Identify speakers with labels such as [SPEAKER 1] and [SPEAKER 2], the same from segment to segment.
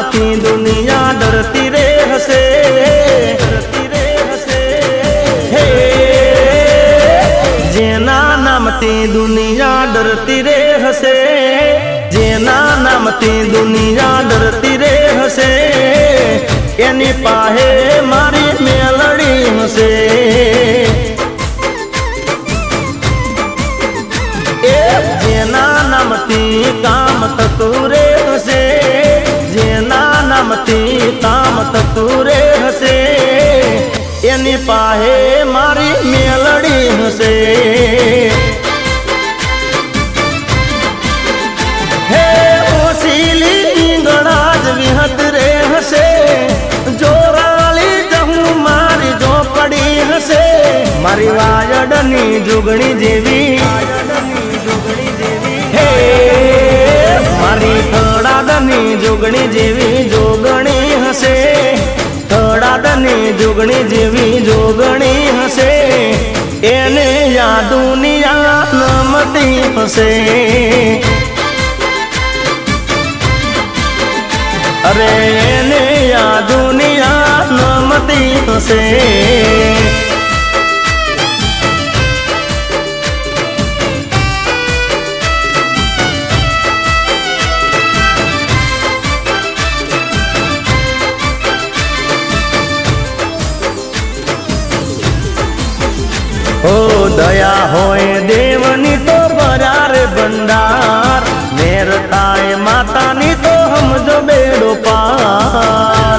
[SPEAKER 1] थी दुनिया डरती रे हसे, डरती रे हसे। हे जेना नाम थी दुनिया डरती रे हसे, जेना नाम थी दुनिया डरती रे हसे, एनी पाहे मारी मेलड़ी हसे। जेना नाम थी काम ततुरे हसे, जेना नाम थी काम ततुरे हसे, एनी पाहे मारी मेलड़ी हसे। हे ओसीली इंगड़ाज विहत रे हसे, जोराली जहूं मारी जो पड़ी हसे, मारी वायडनी जुगणी जेवी, हे मारी थोड़ादनी जुगणी जेवी जोगणी हसे, थोड़ादनी जुगणी जेवी जोगणी हसे, एने या दुनिया नमती हसे। अरे एने या दुनिया नमती हसे। ओ दया होए देवनी तो बरार भंडार, मेर ताए मातानी तो हम जो बेड़ो पार।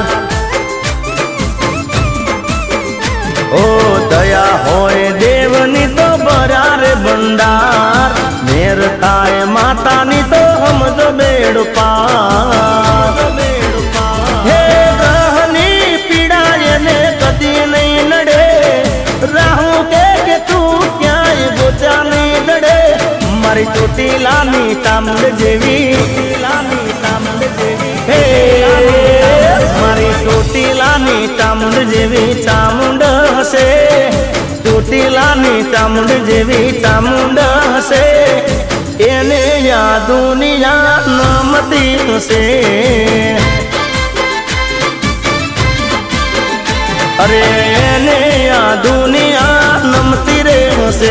[SPEAKER 1] ओ दया होए देवनी तो बरार भंडार, मेर ताए मातानी तो हम जो बेड़ो पार। हे गहनी पीड़ा ने कदी नहीं नड़े, राहू के तू क्या बोचा नहीं लड़े, मारी चोटी लानी तामुंड जेवी, हे मारी चोटी लानी तामुंड जेवी चामुंड हसे, चोटी लानी चामुंड जेवी चामुंड हसे, एने या दुनिया नमती हसे। अरे एने या दुनिया नमती रे हसे।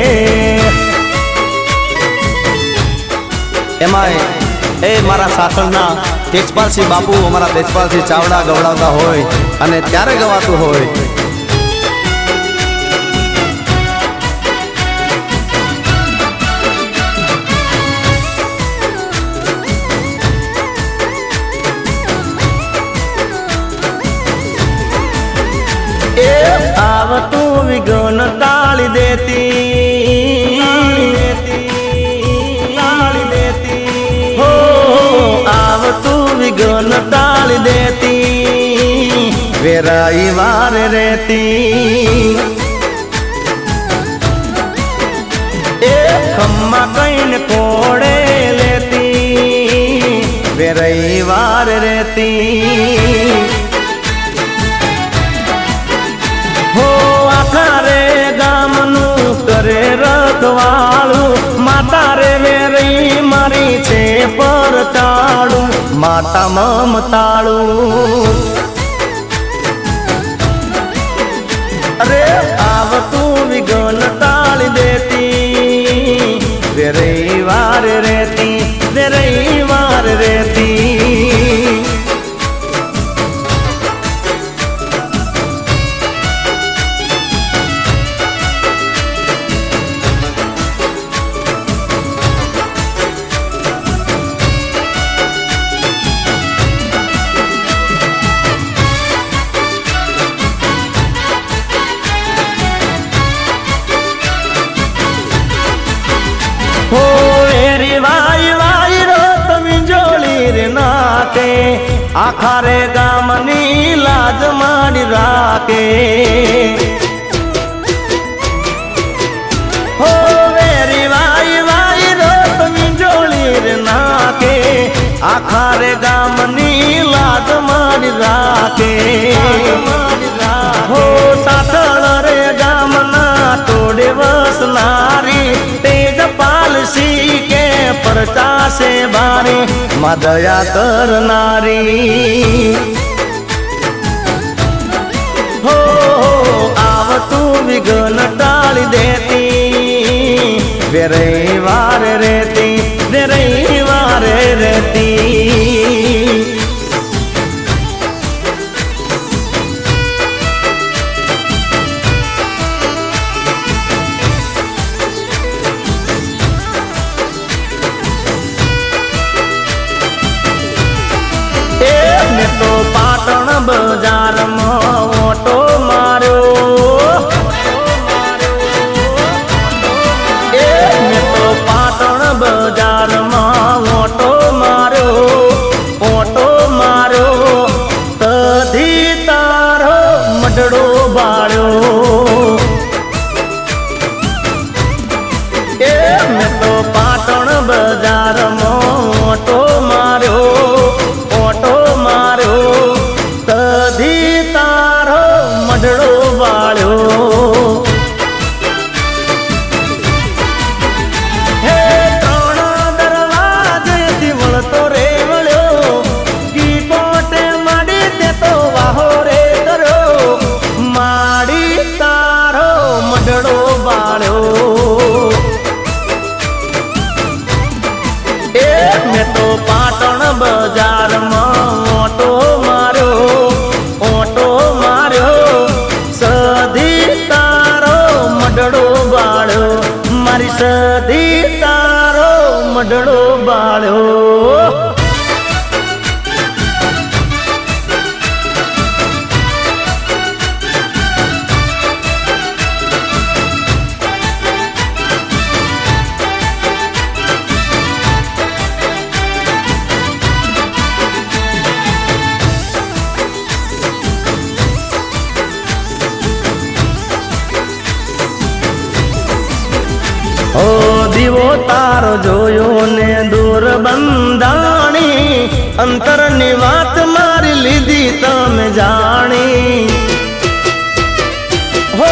[SPEAKER 2] एमाय ए मारा साखळना तेजपालसिंह बापू हमारा तेजपालसिंह चावड़ा गवड़ाता होय अने त्यारे गवातुं होय।
[SPEAKER 1] आव तू विघ्न टाली देती, टाली देती, हो आव तू विघ्न टाली देती, वेराई वार रहती। खम्मा कहीं कोड़े लेती, वेराई वार रहती। हो आखारे गामनु करे रखवाळू, माता रे वेरई मारी छे परताळू, माता ममताळू। अरे आव तू विघ्न टाली देती, वेरई वार रहती, वेरई वार रहती। हो एरी वाई वाई रोत विंजोली रे नाके, आखारे गामनी लाज मारी राके। हो एरी वाई वाई रोत विंजोली रे नाके, आखारे गामनी लाज मारी राके। हो साथळ रे गामना तोड़े वसनारी, तेजपाल सी के परचा से बारी मां दया करनारी हो आवतू विघ्न टाली देती वे रविवार रहती वे रविवार रहती तो पाटण बाजार में ओटो मारो तो पाटण बाजार में ओटो मारो तधी तारो मडड़ो बाळ्यो मैं तो पाटण बाजार में ओटो मारो तधी तारो मडड़ो बाळ्यो हे त्रण दरवाजे थी वळतो रे वळ्यो की कोटे माडी ते तो वाहो रे करो माडी तारो मडड़ो बाळ्यो मैं तो पाटण बाजार में ओटो मारो सदी तारो मडड़ो बाळ्यो मारी सदी तारो मडड़ो बाळ्यो ओ दीवो तारो जोयो ने दूर बंदाणी अंतर नी वात मारी लीधी तमे जाणी हो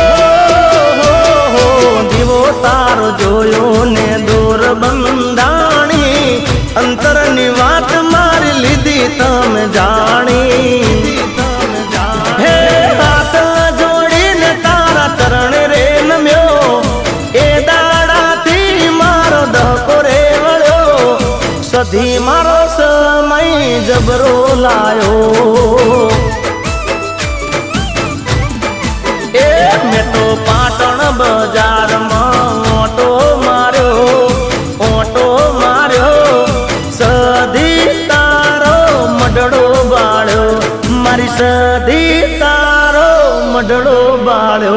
[SPEAKER 1] दीवो तारो जोयो ने दूर बंदाणी अंतर नी वात मारी लीधी तमे जाणी हे हाथ जोड़ी ने तारा चरण रे नम्यो सधी मारो समय जबरो लायो मैं तो पाटण बाजार में ओटो मारो सधी तारो मडड़ो बाळ्यो मारी सधी तारो मडड़ो बाळ्यो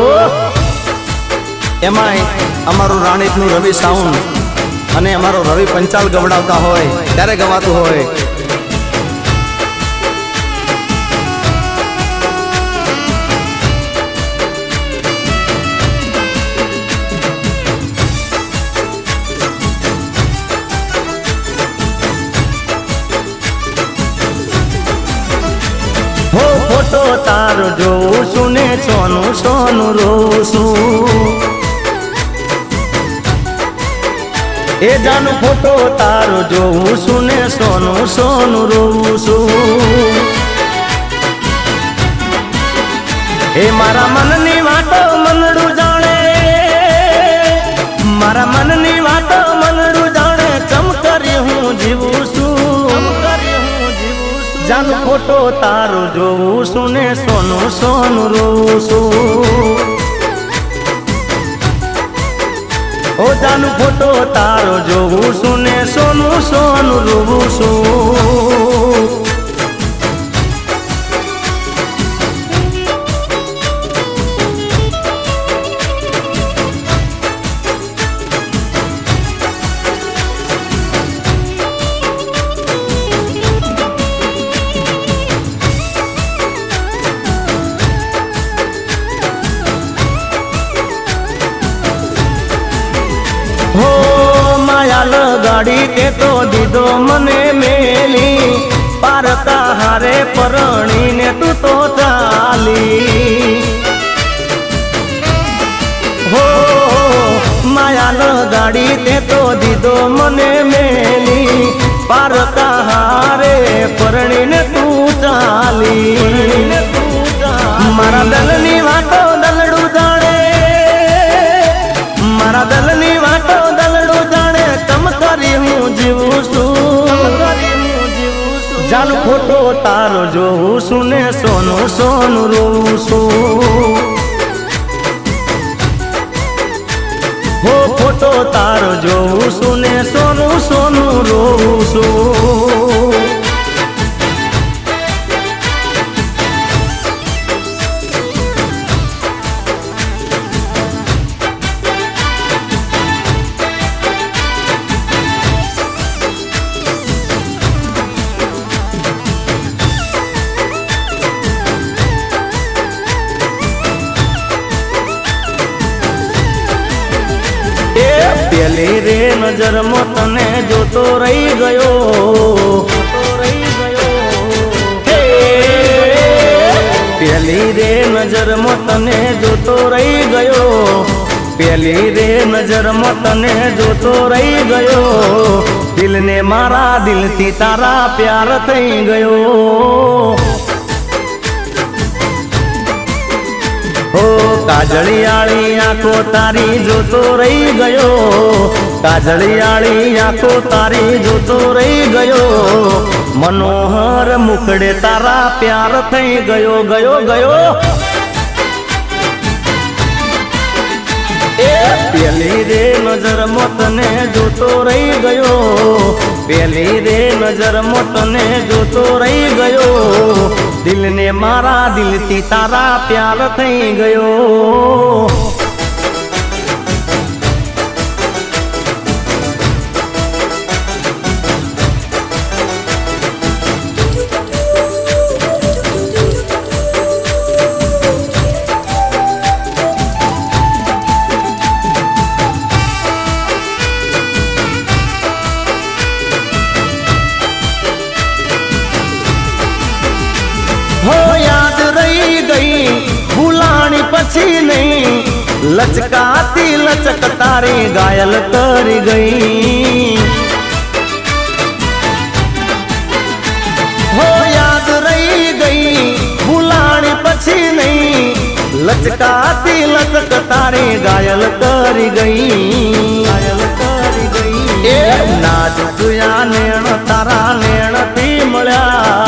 [SPEAKER 2] एमाय अमारू राणीतनु रवि साउंड અને અમારો રવિ પંચાલ ગવડાવતા હોય ત્યારે ગવાતું હોય
[SPEAKER 1] हो फोटो तारो जो सुने सोनू सोनू रोसू ए जानू फोटो तारो जो सुने सोनू सोनू रोसू ए मारा मन नी वाटो मनडू जाने मारा मन नी वाटो मनडू जाने चमकरी हूँ जीवूसू जानू फोटो तारो जो सुने सोनू सोनू रोसू ओ जानू फोटो तारो जो सुने सोनू सोनू रोसू हो माया लगाड़ी ते तो दीदो मने मेली पारता हारे परणी ने तू तो चाली हो माया लगाड़ी ते तो दीदो मने मेली पार कहारे परणी ने तू चाली मारा दलनी वाटो दलड़ू जाने मारा दलनी वाटो दलड़ू जाने कम करी हूँ जीवू सू जान फोटो तारो जो सुने सोनू सोनू रो सू हो फोटो तारो जो सुने सोनू सोनू रो सू पेली रे नजर में तने जो तो रही गयो पेली रे नजर में तने जो तो रही गयो पेली रे नजर में तने जो तो रही गयो दिल ने मारा दिल थी तारा प्यार थई गयो हो काजळियाळी आंखो तारी जो तो रही गयो काजळियाळी आंखो तारी जो तो रही गयो मनोहर मुखड़े तारा प्यार थई गयो गयो गयो पेली रे नजर मोतने जो तो रही गयो पेली रे नजर मोतने जो तो रही गयो दिल ने मारा दिल थी तारा प्यार थई गयो हो याद रही गई भूलानी पछी नहीं लचकाती लचक तारी घायल कर गई हो याद रही गई भूलानी पछी नहीं लचकाती लचक तारी घायल कर गई ए नाज तुया नेण तारा नेण थी मळ्या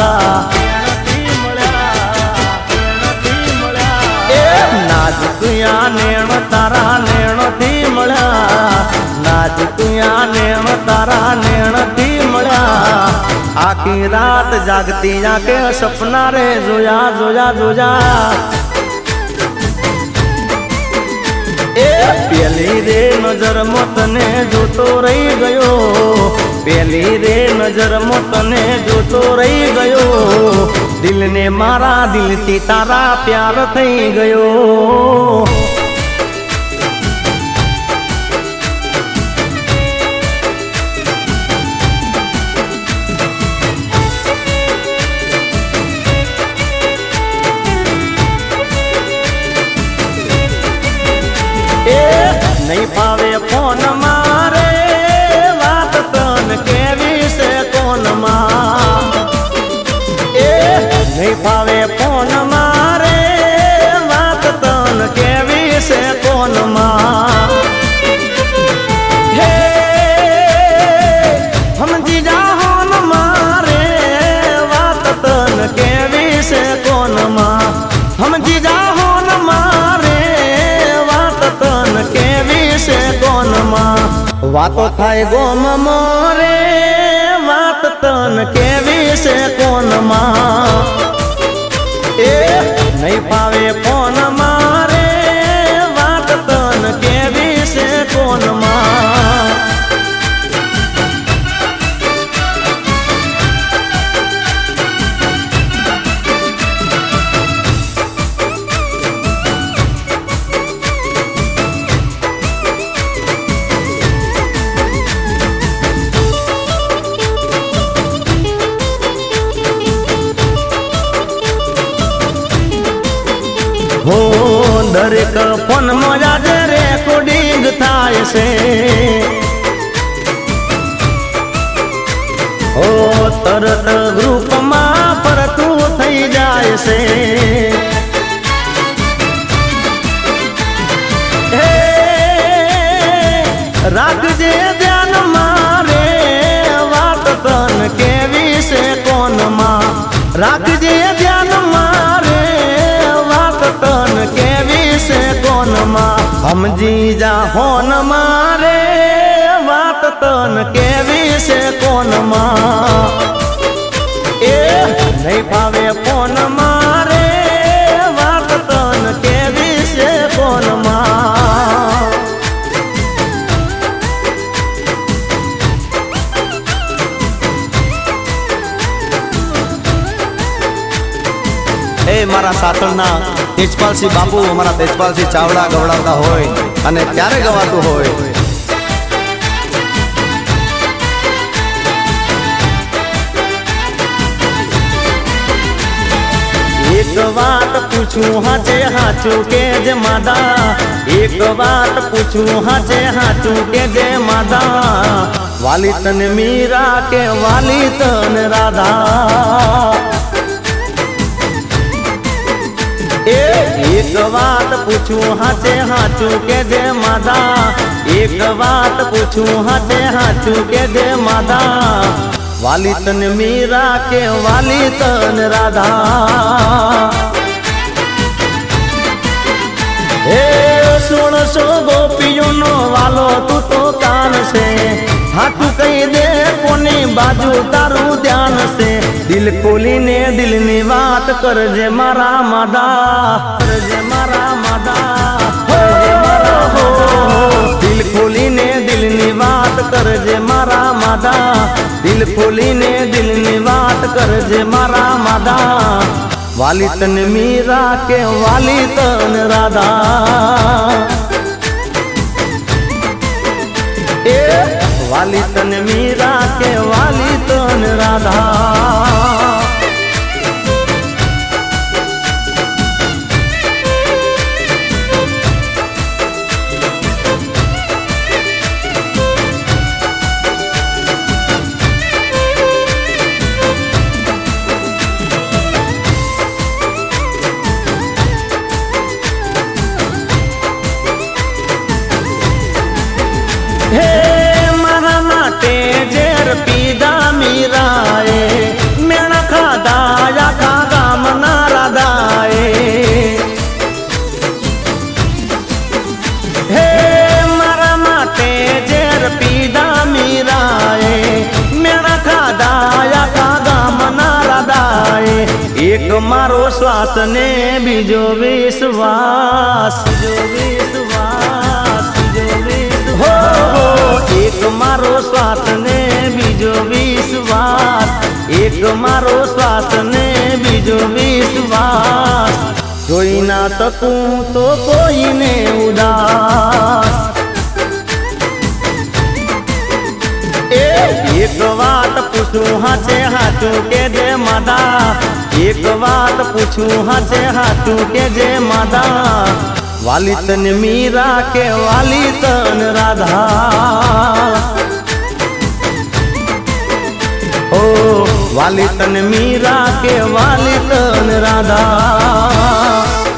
[SPEAKER 1] नाजुकिया नेण तारा नेण थी मळ्या नाजुकिया नेण तारा नेण थी मळ्या आखी रात जागती आके सपना रे जोया जोया जोया ए पेली रे नजर मोतने जो तो रही गयो पेली रे नजर मोतने जो तो रही गयो दिल ने मारा दिल थी तारा प्यार थई गयो नहीं पावे फोन मारे बात तन केवी से कोन मां नहीं पावे फोन मारे बात तन केवी से कोन मां हे हम जीजा होन मारे बात तन केवी से कोन मां हम जीजा होन मारे बात तन केवी से कोन मां वातो थाय गोम मोरे बात तन केवी से कोन मां ए नहीं पावे फोन मारे बात तन केवी से कोन मां हो दरेक फोन मजा जे रेकॉर्डिंग थाय से રાખજે ધ્યાનમાં રે વાત તન કેવી છે કોનમાં રાખજે ધ્યાનમાં રે વાત તન કેવી છે કોનમાં સમજી જા હોનમાં રે વાત તન કેવી છે કોનમાં એ નહીં ફાવે ફોનમાં રે વાત તન કેવી છે કોનમાં
[SPEAKER 2] એ મારા સાસણના તેજપાલસિંહ બાપુ અમારા તેજપાલસિંહ ચાવડા ગવડાવતા હોય અને ત્યારે ગવાતું હોય
[SPEAKER 1] એક વાત પૂછું હાચે હાચું કે જે માદા એક વાત પૂછું હાચે હાચું કે જે માદા વાલી તને મીરા કે વાલી તને રાધા એક વાત પૂછું હાચે હાચું કે જે માદા એક વાત પૂછું હાચે હાચું કે જે માદા વાલી તને મીરા કે વાલી તને રાધા હે 1600 ગોપીઓનો વાલો તું તો કાન છે હાથું કહી દે કોની બાજુ તારું ધ્યાન છે દિલ ખોલીને દિલની વાત કરજે મારા માદા કરજે મારા માદા કરજે મારા હો દિલ ખોલીને દિલની વાત કરજે મારા માદા દિલ ખોલીને દિલની વાત કરજે મારા માદા વાલી તને મીરા કે વાલી તને રાધા એ વાલી તને મીરા કે વાલી તને રાધા હે મારા માટે ઝેર પીધા મીરાએ મેણા ખાધા આખા ગામના રાધાએ હે મારા માટે ઝેર પીધા મીરાએ મેણા ખાધા આખા ગામના રાધાએ એક મારો શ્વાસ ને બીજો વિશ્વાસ હો એક મારો શ્વાસ ને બીજો વિશ્વાસ એક મારો શ્વાસ ને બીજો વિશ્વાસ જોઈ ના શકું તો કોઈને ઉદાસ એક વાત પૂછું હાચે હાચું કે જે માદા એક વાત પૂછું હાચે હાચું કે જે માદા વાલી તને મીરા કે વાલી તને રાધા ઓ વાલી તને મીરા કે વાલી તને રાધા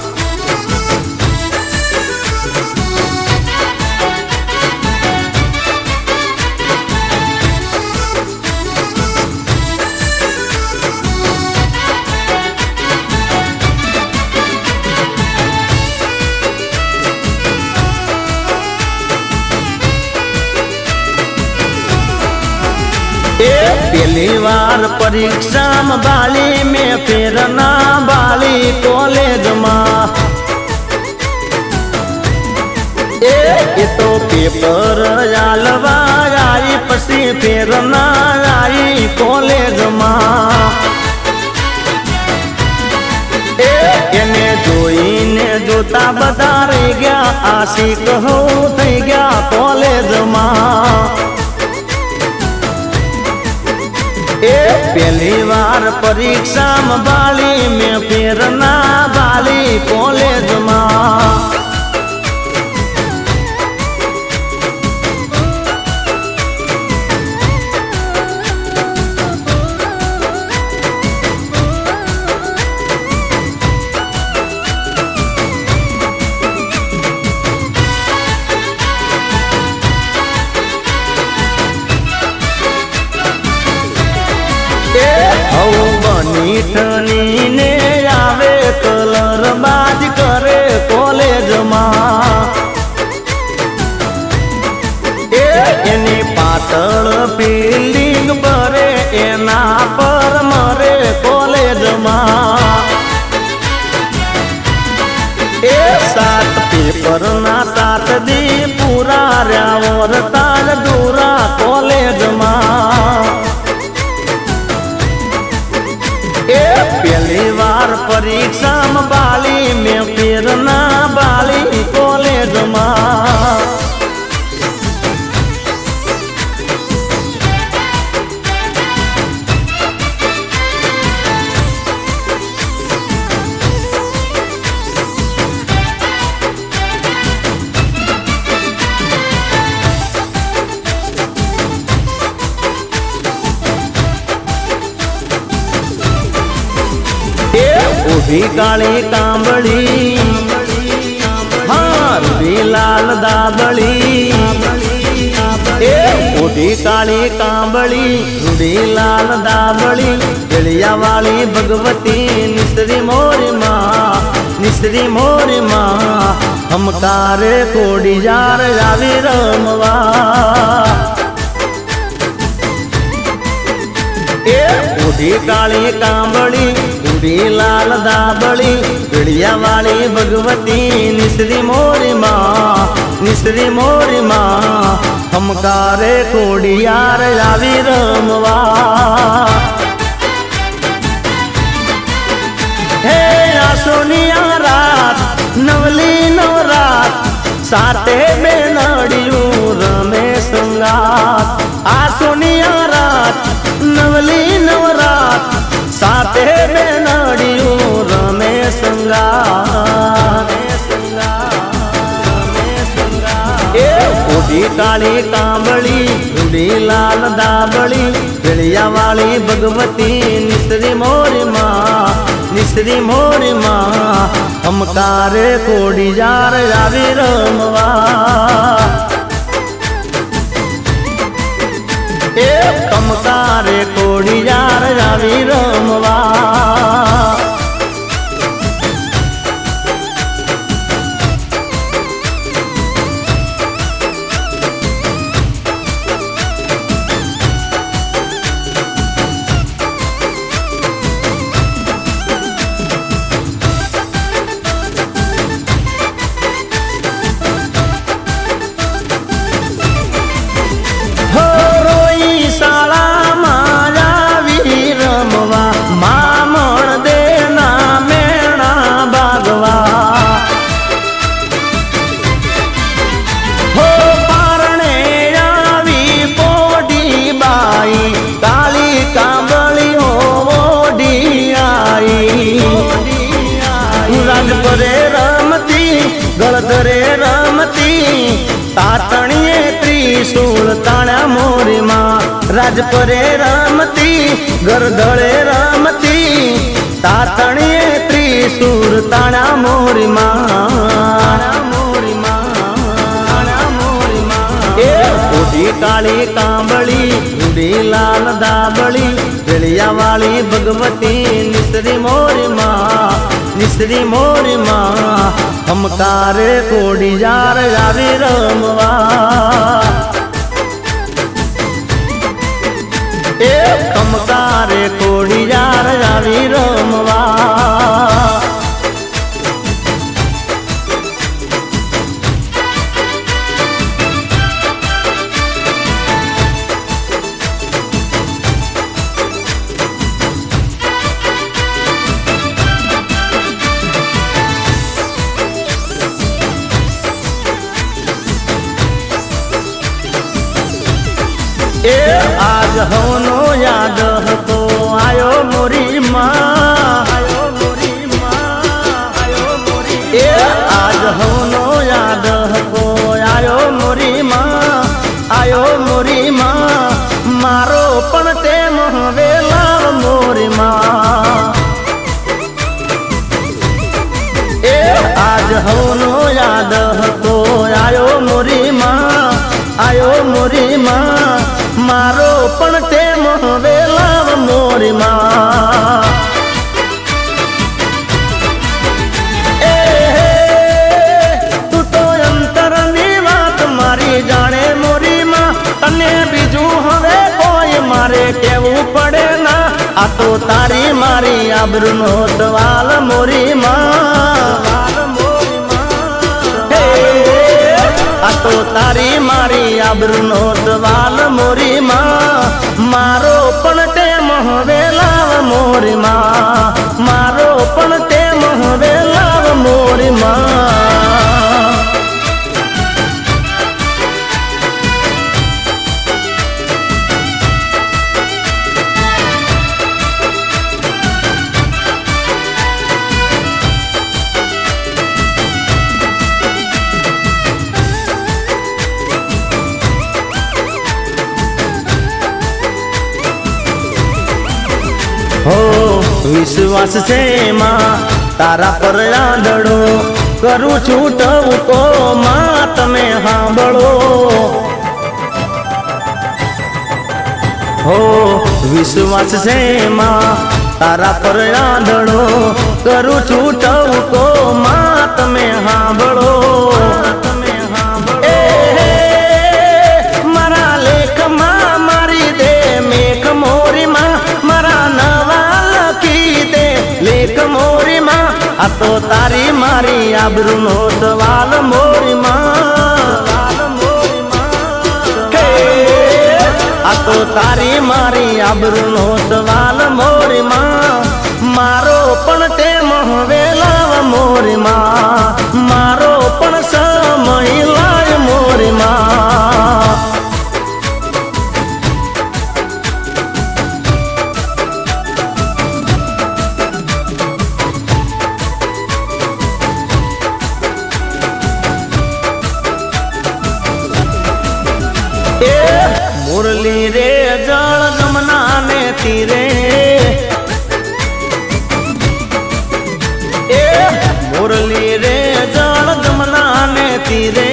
[SPEAKER 1] पहली बार परीक्षा में बाली में फिर ना बाली कॉलेज में ए तो पेपर आलवा आई पसी फिर ना आई कॉलेज में એને જોઈને જોતા બધા રહી ગયા આશિક હું થઈ ગયા કોલેજમાં पहली बार परीक्षा में बाली में फिर ना बाली कॉलेज में पैठनी ने आवे कलर बाज करे कॉलेज एनी पातळ फील्डिंग बरे एना पर मरे कॉलेज सात पेपर ना 7 दी पूरा रवर ताज दूरा कॉलेज पहली बार परीक्षा में बाली में फिर ना बाली कॉलेज भी काली कांबड़ी हाँ रूढ़ी लाल दाबड़ी ओढ़ी काली कांबड़ी रूढ़ी लाल दाबड़ी गलिया वाली भगवती निसरी मोरी माँ हम कारे कोड़ी जार रावी रमवा ओढ़ी काली कांबड़ी रूढ़ी लाल दाबड़ी गलिया वाली भगवती निसरी मोरी माँ हम कारे कोड़ियार रावी रमवा हे सोनिया रात नवली नवरात साते बेनड़ियू रमे संगात आ सोनिया रात नवली नवरात साते बेनड़ियू रमे संगात ओढ़ी काली कांबड़ी रूढ़ी लाल दाबड़ी गलिया वाली भगवती निसरी मोरी माँ हम कारे कोड़ी जार रावी रमवा हम कारे कोड़ी जार रावी रमवा गलधरे रमती तातणिये त्रिशूल ताण्या मोरी माँ राजपरे रमती गरधळे रमती तातणिये त्रिशूल ताण्या मोरी माँ ओढ़ी काली कांबड़ी रूढ़ी लाल दाबड़ी गलिया वाली भगवती निसरी मोरी माँ हम कारे कोड़ी जार रावी रमवा हम कारे कोड़ी जार रावी रमवा आज होनो याद तो आयो मोरी माँ आज होनो याद तो आयो मोरी माँ मारो पण ते वेला मोरी माँ आज होनो याद तो आयो मोरी माँ मारो पण ते महवेलाव मोरी माँ। तू तो अंतरनी बात मारी जाने मोरी माँ। तने बीजू हवे कोई मारे केवू पड़े ना। आ तो तारी मारी आबरूनो सवाल मोरी माँ। आ तो तारी मारी आबरूनो सवाल मोरी माँ। मारो पण ते महवेलाव मोरी माँ। मारो पण ते महवेलाव मोरी माँ। हो विश्वास से माँ तारा पर आंधड़ो करू छूटव को माँ तमे सांभळो। हो विश्वास से माँ तारा पर आंधड़ो करू छूटव को माँ तमे सांभळो। मारा लेख माँ मारी दे मेघ मोरी माँ। मारा नवा लखी दे लेख मोरी माँ। आ तो तारी मारी आबरूनो सवाल मोरी माँ। आ तो तारी मारी आबरूनो सवाल मोरी माँ। मारो पण ते महवेलाव मोरी माँ। मारो पण समय लाय मोरी माँ। मुरली रे जल जमुना ने तीरे। मुरली रे जल जमुना ने तीरे।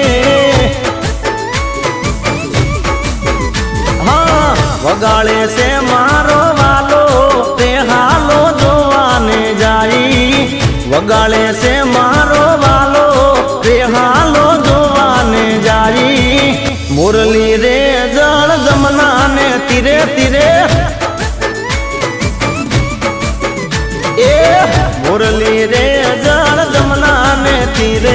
[SPEAKER 1] हाँ वगाड़े से मारो वालो ते हालो जोवाने जाई। वगाड़े से मारो वालो ते हालो जोवाने जाई। मुरली रे जल जमुना ने तीरे तीरे। मुरली रे जल जमुना ने तीरे।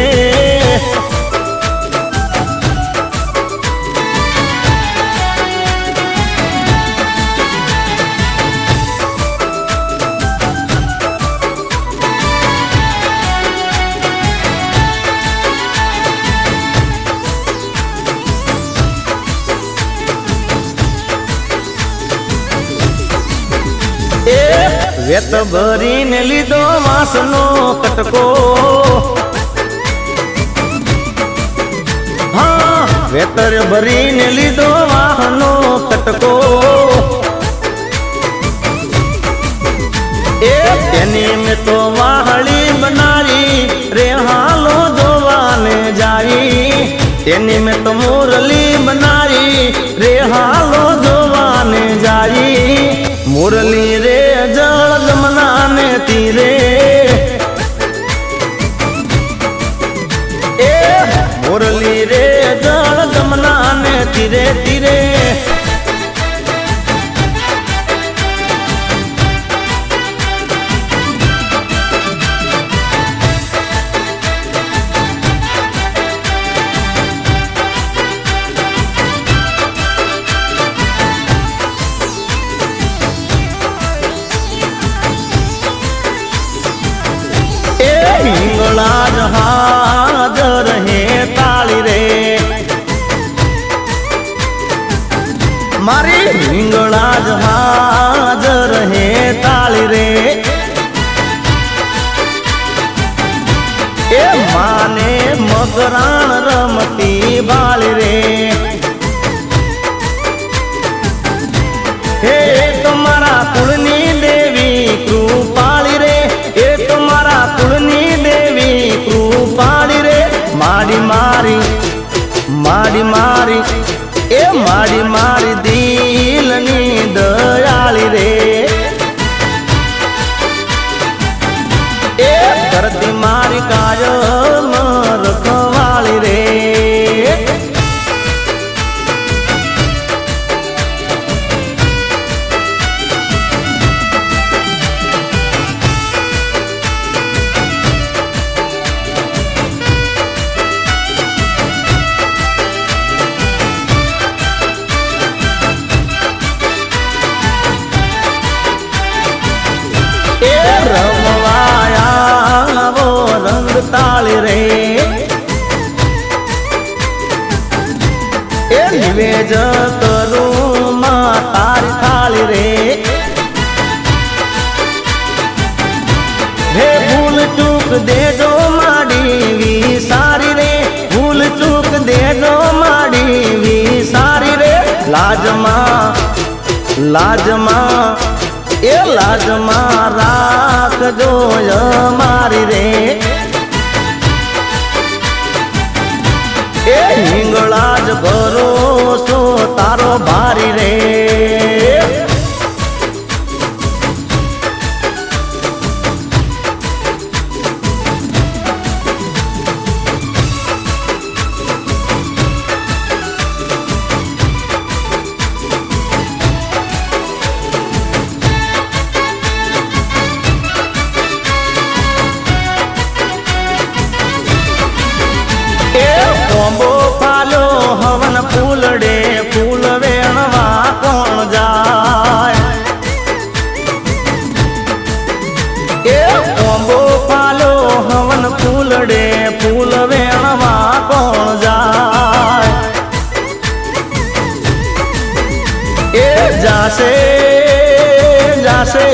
[SPEAKER 1] वेत भरीने लीधो वासनो कटको। हाँ वेतर भरीने लीधो वाहनो कटको। तेनी में तो वाहड़ी बनारी रे हालो जोवाने जाई। तेनी में तो मुरली बनारी रे हालो जोवाने जाई। मुरली रे जल जमुना ने तीरे। मुरली रे जल जमुना ने तीरे तीरे। हिंगला हाजर है ताली रे। मारी हिंगला हाजर है ताली रे। ए माने मगराण रमती बाली रे। हे तुम्हारा कुलनी देवी कृपाली रे। ए तुम्हारा कुलनी देवी कृपाली रे। मारी मारी मारी मारी ए मारी मारी दिलनी द તાળી રે એ નિવેદ કરું માં તારી થાળી રે હે ભૂલ ચૂક દેજો માડી સારી રે ભૂલ ચૂક દેજો માડી સારી રે લાજમાં એ લાજમાં રાખજો મારી રે એ હિંગળા જ ભરોસો તારો ભારી રે કોંબો પાલ્યો હવન ફૂલડે ફૂલ વેણવા કોણ જાય એ કોંબો પાલ્યો હવન ફૂલડે ફૂલ વેણવા કોણ જાય એ જાશે જાશે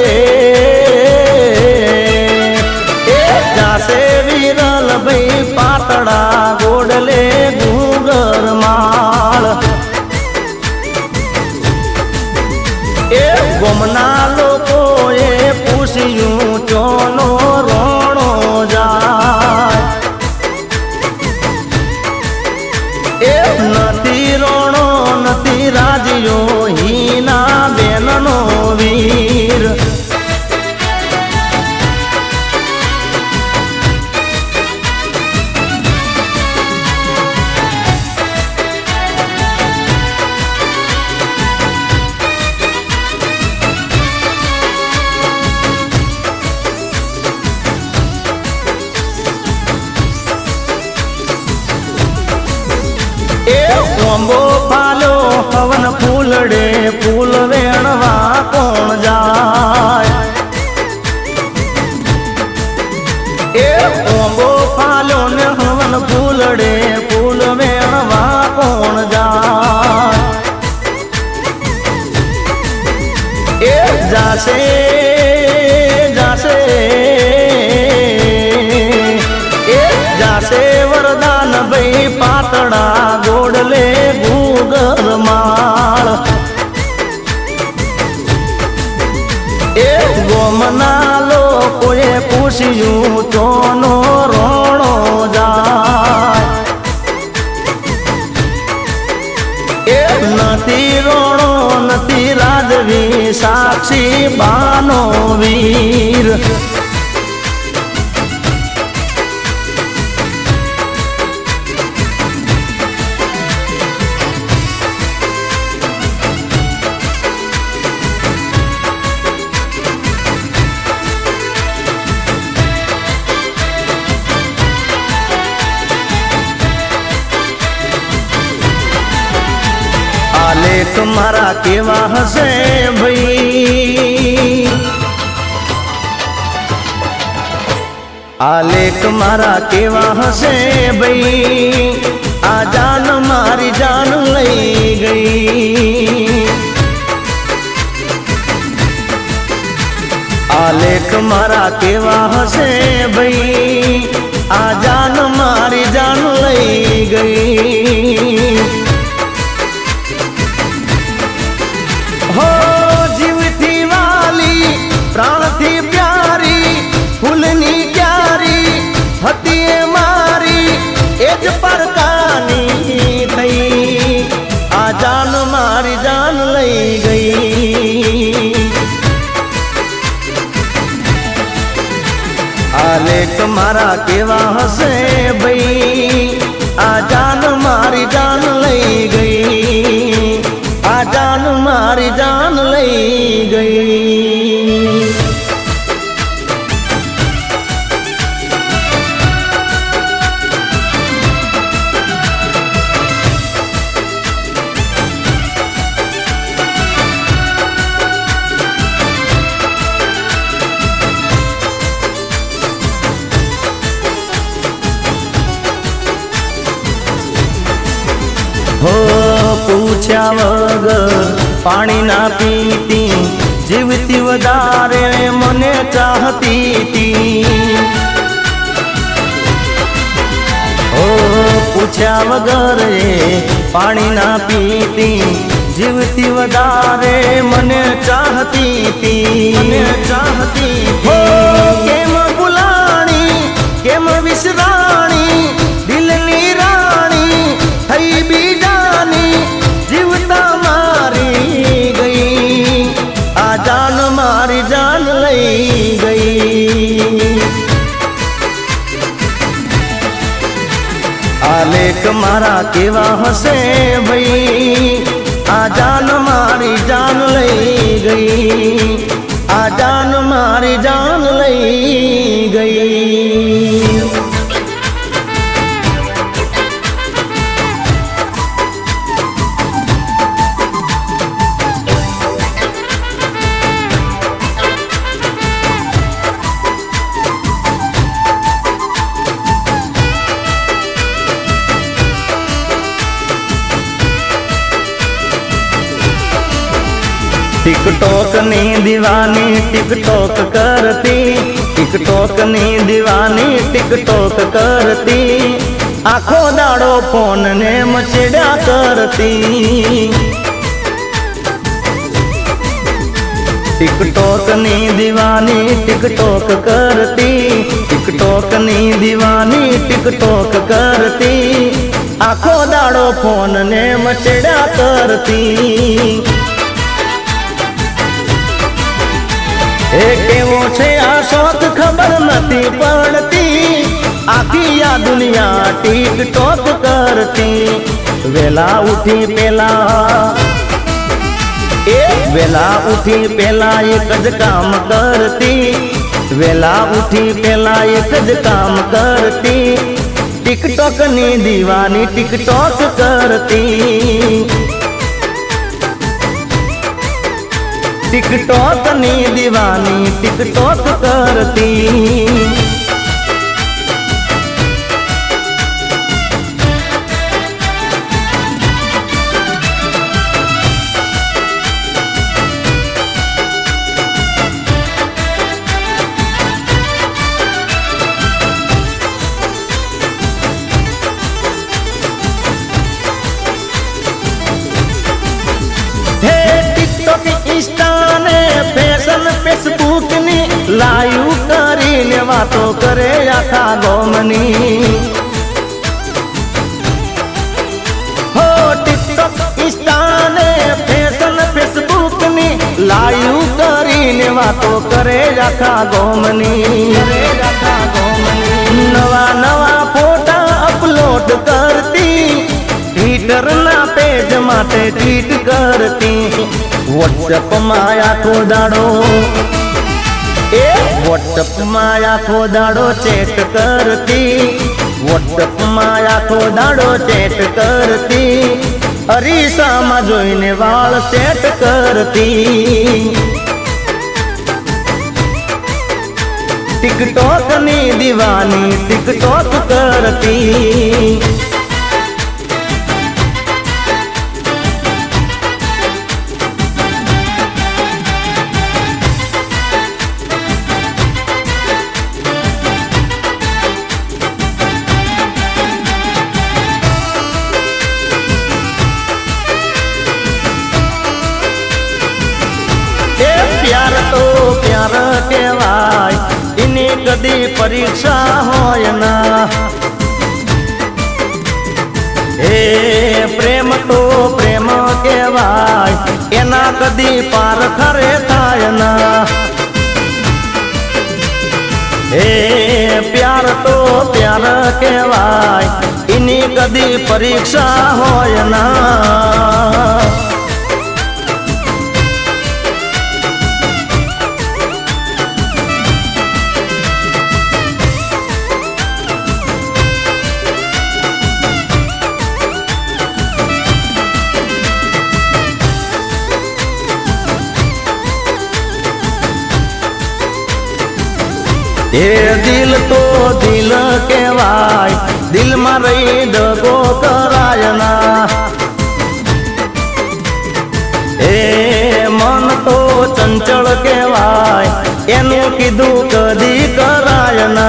[SPEAKER 1] જાશે વિરલ ભાઈ પાતળા ગોડલે ગુગર માળ એ ગોમના લોકોએ પૂછ્યું ચોનો રોણો જાય એ નથી રોણો નથી રાજીયો હીના બેનનો વીર કોંબો પાલ્યો હવન ફૂલડે ફૂલ વેણવા કોણ જાય એ કોંબો પાલ્યો ને હવન ફૂલડે ફૂલ વેણવા કોણ જાય એ જાશે જાશે એ જાશે વરદાન ભાઈ પાતળા ગોડલે ગુગર માળ એ ગોમના લોકોએ પૂછ્યું ચોનો રોણો જાય એ નથી રોણો નથી રાજવી સાક્ષી બાનો વીર આલેખ મારા કેવા હશે ભાઈ આલેખ મારા કેવા હશે ભાઈ આ જાન મારી જાન લઈ ગઈ આલેખ મારા કેવા હશે ભાઈ આ જાન મારી જાન લઈ ગઈ हो जीवथी वाली प्राणथी प्यारी फूलनी क्यारी हती मारी एज परकानी थई आ जान मारी जान लई गई आलेख मारा केवा हसे भई आ जान मारी जान लई गई आ जान मारी जान लई गई पूछ्या वगर पाणी ना पीती, जीवती वधारे मने चाहती थी। ओ पूछ्या वगर पाणी ना पीती, जीवती वधारे मने चाहती थी, मने चाहती थी। केम बुलाणी केम विसराणी, दिलनी राणी थई बीजानी, जीवता मारी गई, आ जान मारी जान लई गई। आलेख मारा केवा हसे भई, आ जान मारी जान लई गई, आ जान मारी जान लई गई। टिकटॉक नी दीवानी टिकटॉक करती, टिकटॉक नी दीवानी टिकटॉक करती, आखो दाड़ो फोन ने मचड़ा करती। टिकटॉक नी दीवानी टिकटॉक करती, टिकटॉक नी दीवानी टिकटॉक करती, आखो दाड़ो फोन ने मचड़ा करती। केवो छे आ शौक खबर नथी पड़ती, आखी आ दुनिया टिकटॉक करती। वेला उठी पेला वेला उठी पेला एक ज काम करती, वेला उठी पेला एक ज काम करती, टिकटॉक नी दीवानी टिकटॉक करती। टिकटॉक नी दीवानी टिकटॉक करती। इंस्टा ने फैशन फेसबुक नी लाइव करीने वातो करे आखा गोमनी। हो टिकटॉक इंस्टा ने फैशन फेसबुक नी लाइव करीने वातो करे आखा गोमनी। नवा नवा फोटा अपलोड करती, ट्विटर ना पेज माटे ट्वीट करती। व्हाट्सएप माया को दाड़ो व्हाट्सएप माया को दाड़ो चैट करती, व्हाट्सएप माया को दाड़ो चैट करती, अरीसा मा जोईने वाल सेट करती। टिकटॉक नी दीवानी टिकटॉक करती। प्यार तो प्यार कहवाय, इनी कदी परीक्षा होय ना। प्रेम तो प्रेम कहवाय, एना कदी पार खरे थाय ना। प्यार तो प्यार कहवाय, इनी कदी परीक्षा होय ना। दिल तो दिल कहवाय, दिल में रही दगो कराय ना। ए मन तो चंचल कहवाय एनु कीधु कदी कराय ना।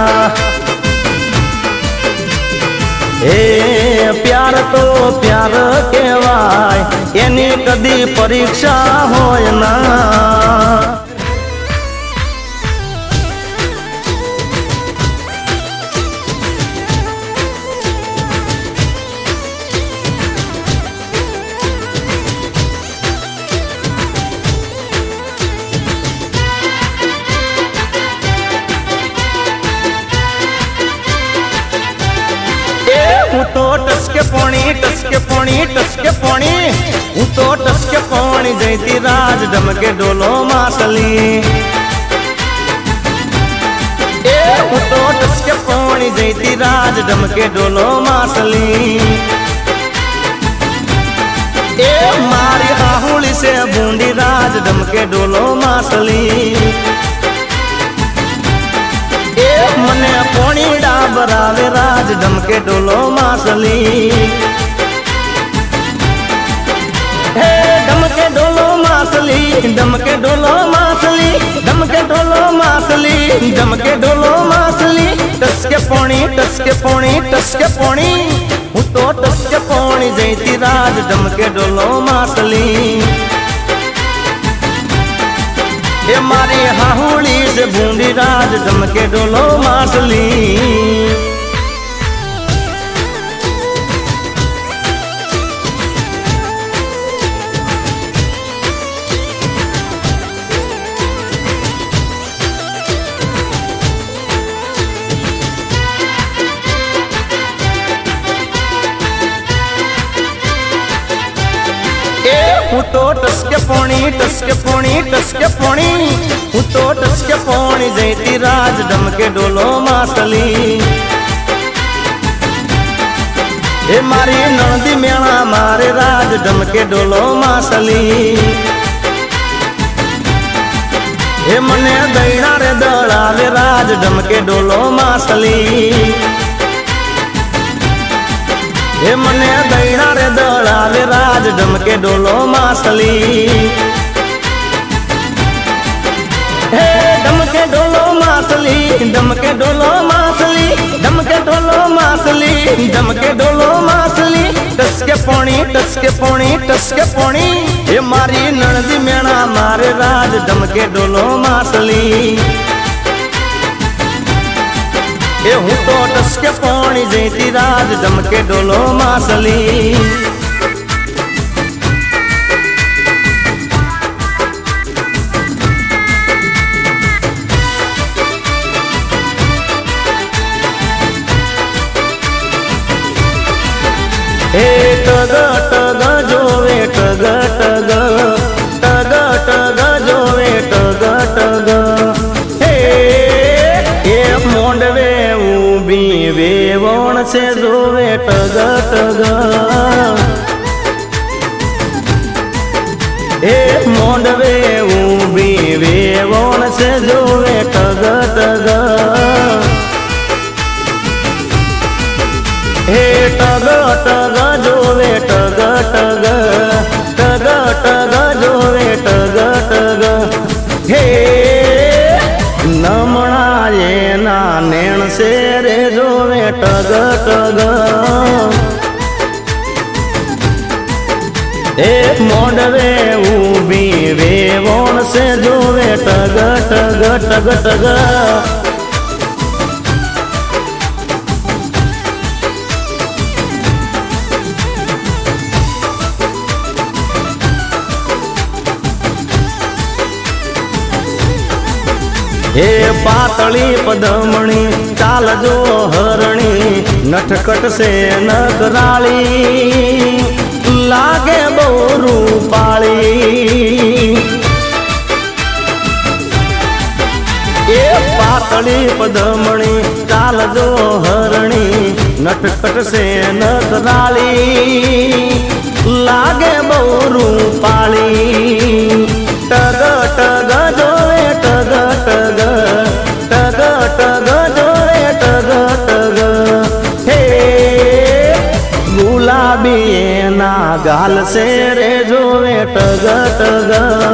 [SPEAKER 1] ए प्यार तो प्यार कहवाय एनी कदी परीक्षा होय ना। हूँ तो टसके पोणी टसके पोणी टसके पोणी, हूँ तो टसके पोणी जयती राज डमके डोलो मासली। हूँ तो टसके पोणी जयती राज डमके डोलो मासली। मारी आहुली से बूंदी राज डमके डोलो मासली। मने पोणी डाबरावे राज डमके डोलो मासली। हे डमके डोलो मासली डमके डोलो मासली डमके डोलो मासली डमके डोलो मासली। टसके पोणी टसके पोणी टसके पोणी, हूँ तो टसके पोणी जयती राज डमके डोलो मासली। ए मारी हाहुली से बूंदी राज डमके डोलो मासली। हूँ तो टसके पोणी टसके पोणी टसके पोणी, हूँ तो टसके पोणी जयती राज डमके डोलो मासली। ए मारी नंदी मेणा मारे राज डमके डोलो मासली। ए मने दैणा रे दड़ावे राज डमके डोलो मासली। हे मने दैणा रे दड़ावे राज डमके डोलो मासली। हे डमके डोलो मासली डमके डोलो मासली डमके डोलो मासली डमके डोलो मासली। टसके पोणी टसके पोणी टसके पोणी, हे मारी नणदी मेणा मारे राज डमके डोलो मासली। ए हूँ तो टसके पोणी जयती राज डमके डोलो मासली। ए टग टग जोवे टग टग टग टग जोवे टग टग। मोंडवे ऊबी वेवण से जोवे टग टग। ए मोंडवे ऊबी वेवण से जोवे टग टग। हे टग टग जोवे टग टग टग टग जोवे टग टग। हे नमणा ये ना नैण से रे जोवे टग टग। ए मोंडवे ऊबी वेवण से जोवे टग टग टग टग। हे पातળી पदमणी चाल जो हरणी नटखट से नकराली लागे बहु रूपाली। ए पातળી पदमणी चाल जो हरणी नटखट से नकराली लागे बहु रूपाली। टग टग जोवे टग टग टग टग जोवे टग टग। हे गुलाबी ना गाल से रे जोवे टग टग।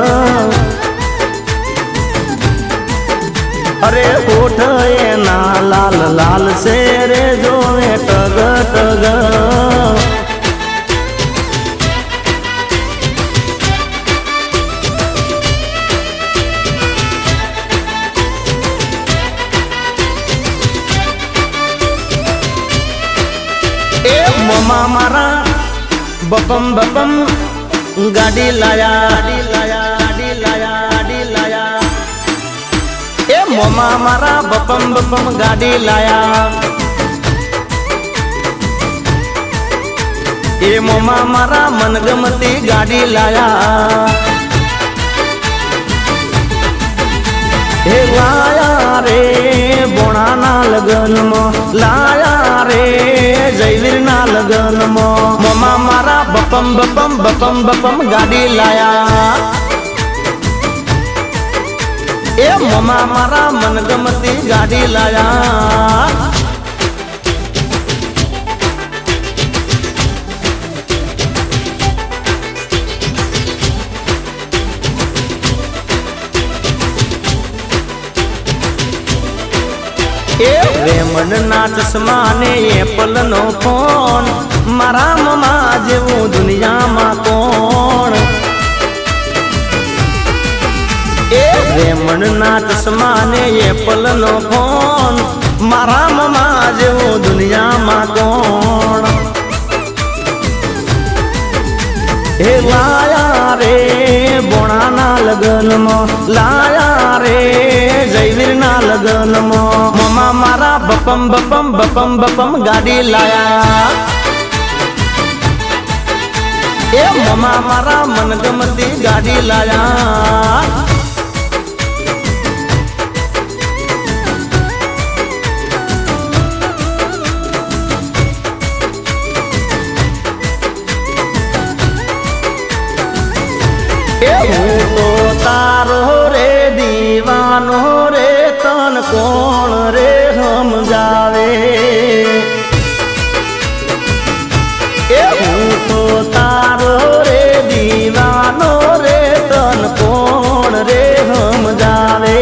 [SPEAKER 1] अरे होठ एना लाल लाल से रे जोवे टग टग। ए ममा मारा बपम बपम गाड़ी लाया गाड़ी लाया गाड़ी लाया गाड़ी लाया। ए ममा मारा बपम बपम गाड़ी लाया। ए ममा मारा मनगमती गाड़ी लाया। हे लाया रे बोणा ना लगन में लाया रे जयवीर ना लगन में। ममा मारा बपम बपम बपम बपम गाड़ी लाया। ए ममा मारा मनगमती गाड़ी लाया। रेमन ना चश्मा ने एप्पल नो फोन मारा ममा जेवू दुनिया में कोण। ए रेमन ना चश्मा ने एप्पल नो फोन मारा ममा जेवू दुनिया में कोण। हे लाया रे बोणा ना लगन में लाया रे जयवीर ना लगन में। ममा मारा बपम बपम बपम बपम गाड़ी लाया। ए ममा मारा मनगमती गाड़ी लाया। तो तारो रे दीवानो रे तन कौन रे हम जावे। तो तारो रे दीवानो रे तन कौन रे हम जावे।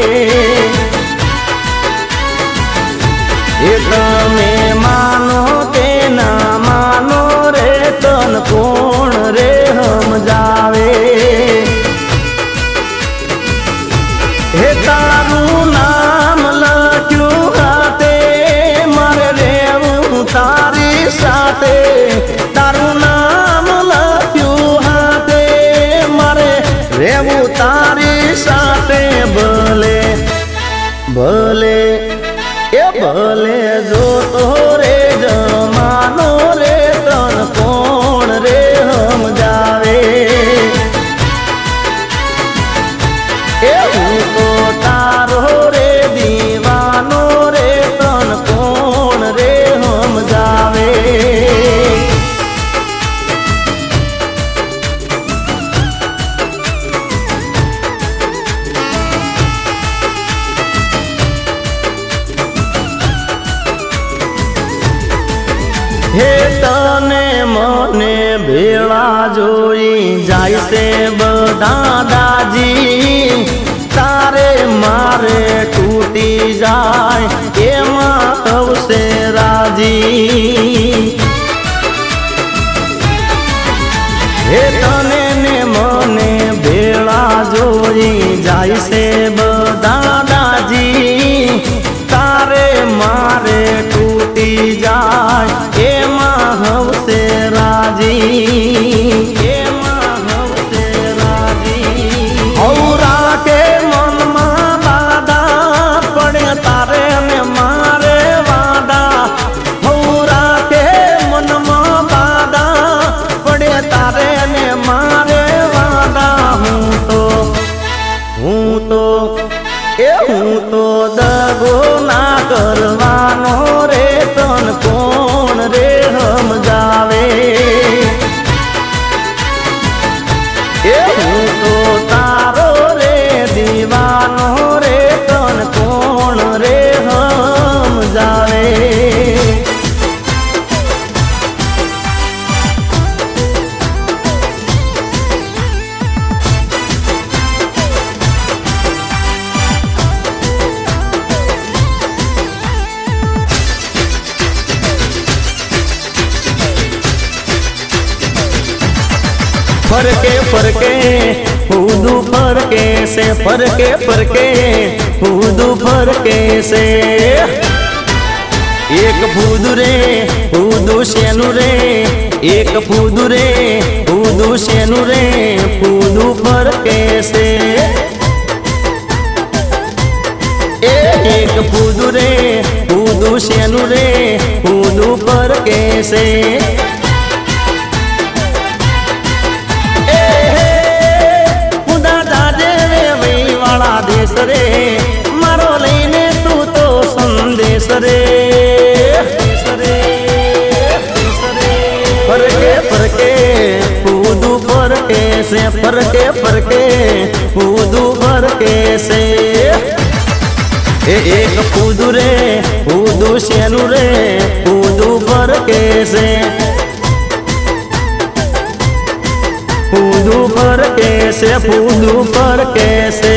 [SPEAKER 1] में मानो ते ना मानो रे तन कौन रे हम जावे। हे तारू नाम लख्यू हाथे मारे रेवू तारी साथे। तारू नाम लख्यू हाथे मारे रेवू तारी साथे। भले भले ए भले जो तो रे जमानो रे तन कौन रे हम जावे। तो तारो रे दीवानो रे तन कौन रे हम जावे। हे तने मने भेड़ा जोई जाय से बदा दाजी। तारे मारे टूटी जाए एमा तब से राजी। हे तने ने मने भेड़ा जोई जाय से बदा दाजी। तारे मारे टूटी जाए एमा हम से राजी। एमा हम से राजी। औरा के मन में बाधा पड़े तारे में मारे वादा। औरा के मन में बाधा पड़े तारे में मारे वादा। हूँ तो दगो ना करवानो रे तन कौन रे हम जावे। हूँ तो तारो रे दीवानो रे तन कौन रे हम जावे। फरके फरके फूदू फरके से फरके फरके फूदू फरके से एक फूदू रे फूदू शेनु रे एक फूदू रे फूदू शेनु रे फूदू फरके से एक फूदू रे फूदू शेनु रे फूदू फरके से देश रे मारो लईने तू तो संदेश रे फरके फरके फूदू फरके से फरके फरके फूदू फरके से एक फूदू रे फूदू शेनु रे फूदू फरके से फूदू फरके से फूदू फरके से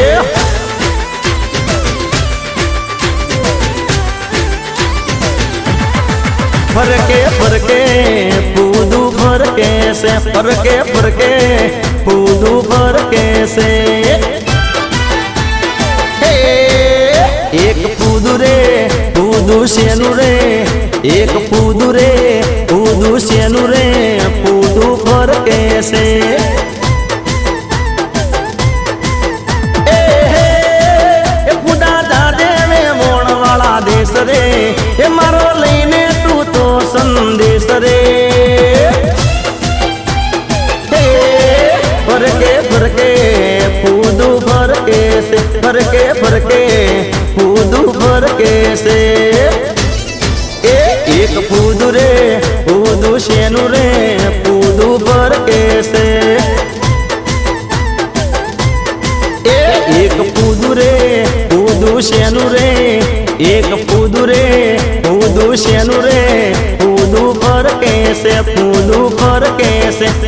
[SPEAKER 1] फरके फरके फूदू फरके से फरके फरके फूदू फरके से एक फूदू रे फूदू शेनु रे एक फूदू रे फूदू शेनु रे फूदू फरके से फूदा दादे में मोण वाला देश रे ये मारो लईने तू तो संदेश रे फरके फरके फूदू फरके से फरके फरके फूदू फरके से एक फूदू रे फूदू शेनु रे फूदू फरके से एक फूदू रे फूदू शेनु रे एक फूदू रे फूदू शेनु रे फूदू फरके से फूदू फरके से